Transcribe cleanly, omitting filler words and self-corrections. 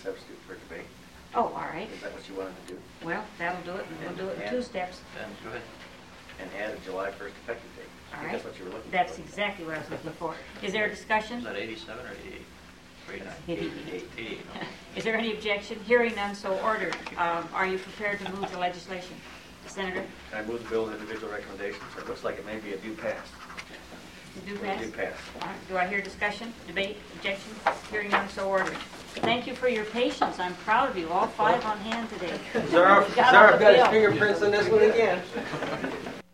substitute for debate. Oh, all right. Is that what you wanted to do? Well, that'll do it. We'll do it in 2 steps. Then go ahead. And add a July 1st effective date. I All think right. that's what you were looking That's for. exactly what I was looking for. Is there a discussion? Is that 87 or 88? Or 89? 88. No. Is there any objection? Hearing none, so ordered. Are you prepared to move the legislation? Senator? Can I move the bill's individual recommendations? It looks like it may be a due pass. Do pass? Due pass. All right. Do I hear discussion, debate, objection? Hearing none, so ordered. Thank you for your patience. I'm proud of you, all 5 on hand today. Zarf Got got his bill. fingerprints on this one again.